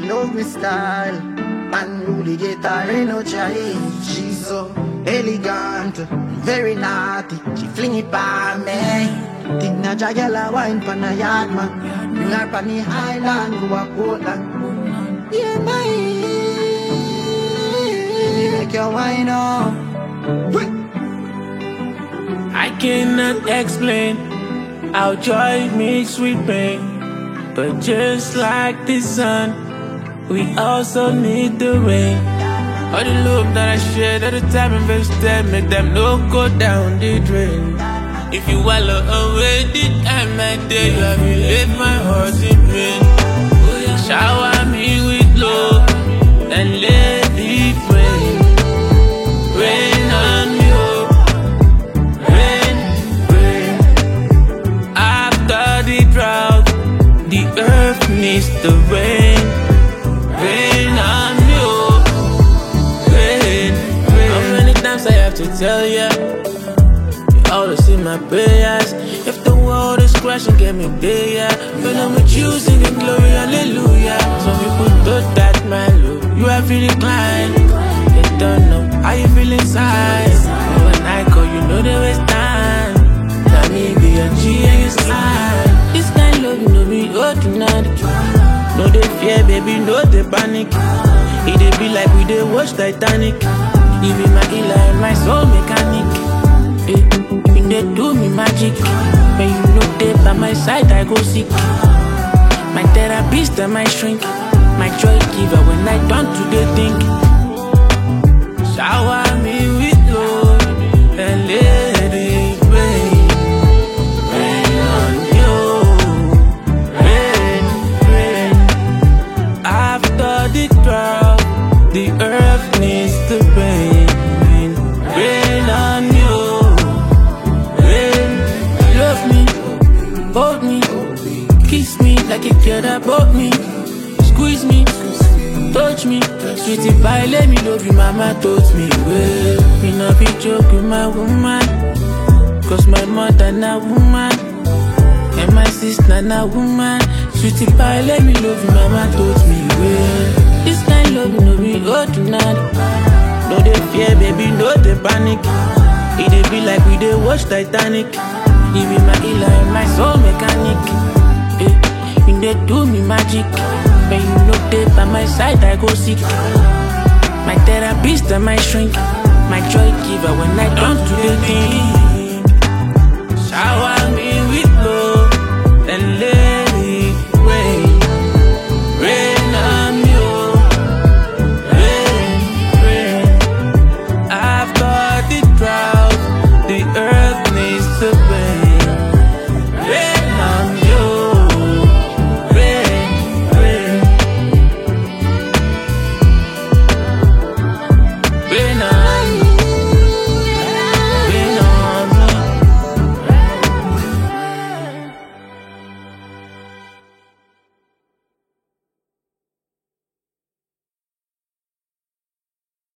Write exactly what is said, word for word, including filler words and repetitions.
love me style. Unruly get her energy. She's so elegant, very naughty. She fling it by me. Think na jagala wine pan a yard man. Bring her pan the Highland to a Portland. Yeah, man. Make your wine up. I cannot explain how joy makes sweet pain. But just like the sun, we also need the rain. All the love that I shared at the time invested, make them no go down the drain. If you wallow away the time I day, you have left my heart in pain. Shower me with love and let it rain. Rain on me, oh. Rain, rain. After the drought, the earth needs the rain. Rain on me, oh. Rain, rain. How many times I have to tell ya? You always in my prayers. If the world is crashing, get me there. When I'm with you, singing glory, hallelujah. Some people thought that my love, you have really declined. They don't know how you feel inside. But when I call, you know they waste time. Now me be a G and you slide. This kind of love, you know me, oh tonight. No they fear, baby, no they panic. It they be like we they watch Titanic. You be my healer and my soul mechanic. Eh, you they do me magic. When you know they by my side, I go sick. My therapist and my shrink. My joy giver when I don't do the think. Shower me with love and let it rain. Rain on you. Rain, rain. After the drought, the earth needs the rain. Rain on you. Rain. Love me, hold me, kiss me like a kid about me. Squeeze me, touch me, sweetie pie, let me love you, mama taught me well. Me no be joke with my woman, cause my mother na woman, and my sister na woman. Sweetie pie, let me love you, mama taught me well. This kind love, you know me, oh tonight. No they fear, baby, no they panic. It they be like we they watch Titanic. You be my healer and my soul mechanic. Eh, you they do me magic. When you know they by my side, I go sick. My therapist and my shrink. My joy giver when I don't do the thing. Shower me